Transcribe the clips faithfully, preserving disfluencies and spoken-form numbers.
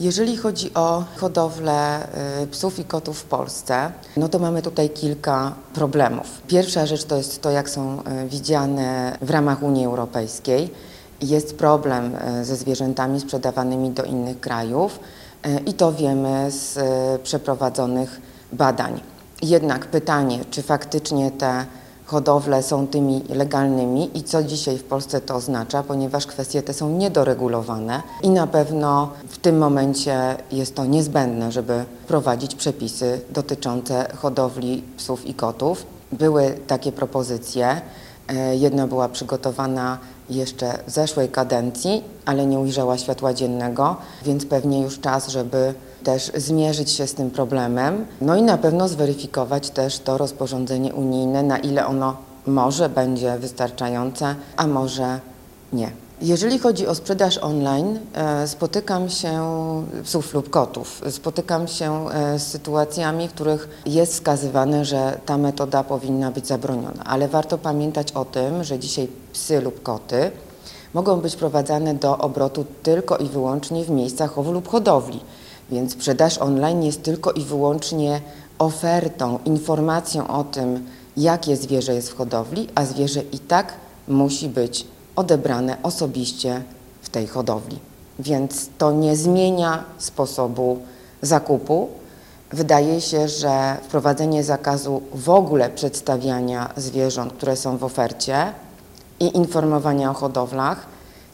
Jeżeli chodzi o hodowlę psów i kotów w Polsce, no to mamy tutaj kilka problemów. Pierwsza rzecz to jest to, jak są widziane w ramach Unii Europejskiej. Jest problem ze zwierzętami sprzedawanymi do innych krajów i to wiemy z przeprowadzonych badań. Jednak pytanie, czy faktycznie te hodowle są tymi legalnymi i co dzisiaj w Polsce to oznacza, ponieważ kwestie te są niedoregulowane i na pewno w tym momencie jest to niezbędne, żeby wprowadzić przepisy dotyczące hodowli psów i kotów. Były takie propozycje, jedna była przygotowana jeszcze w zeszłej kadencji, ale nie ujrzała światła dziennego, więc pewnie już czas, żeby też zmierzyć się z tym problemem, no i na pewno zweryfikować też to rozporządzenie unijne, na ile ono może będzie wystarczające, a może nie. Jeżeli chodzi o sprzedaż online, spotykam się psów lub kotów, spotykam się z sytuacjami, w których jest wskazywane, że ta metoda powinna być zabroniona, ale warto pamiętać o tym, że dzisiaj psy lub koty mogą być wprowadzane do obrotu tylko i wyłącznie w miejscach chowu lub hodowli, więc sprzedaż online jest tylko i wyłącznie ofertą, informacją o tym, jakie zwierzę jest w hodowli, a zwierzę i tak musi być odebrane osobiście w tej hodowli. Więc to nie zmienia sposobu zakupu. Wydaje się, że wprowadzenie zakazu w ogóle przedstawiania zwierząt, które są w ofercie i informowania o hodowlach,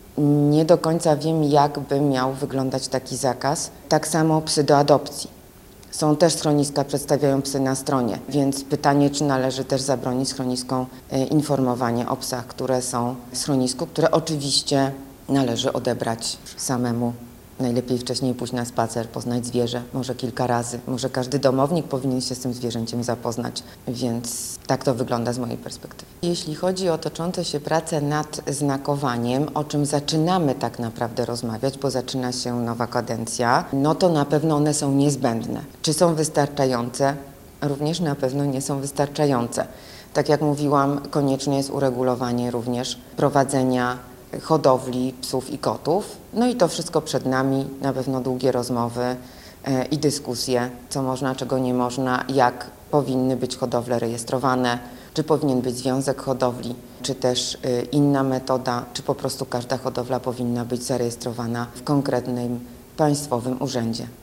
nie do końca wiem, jak by miał wyglądać taki zakaz. Tak samo psy do adopcji. Są też schroniska, przedstawiają psy na stronie, więc pytanie, czy należy też zabronić schroniskom informowanie o psach, które są w schronisku, które oczywiście należy odebrać samemu. Najlepiej wcześniej pójść na spacer, poznać zwierzę, może kilka razy. Może każdy domownik powinien się z tym zwierzęciem zapoznać, więc tak to wygląda z mojej perspektywy. Jeśli chodzi o toczące się prace nad znakowaniem, o czym zaczynamy tak naprawdę rozmawiać, bo zaczyna się nowa kadencja, no to na pewno one są niezbędne. Czy są wystarczające? Również na pewno nie są wystarczające. Tak jak mówiłam, konieczne jest uregulowanie również prowadzenia hodowli psów i kotów. No i to wszystko przed nami, na pewno długie rozmowy e, i dyskusje, co można, czego nie można, jak powinny być hodowle rejestrowane, czy powinien być związek hodowli, czy też e, inna metoda, czy po prostu każda hodowla powinna być zarejestrowana w konkretnym państwowym urzędzie.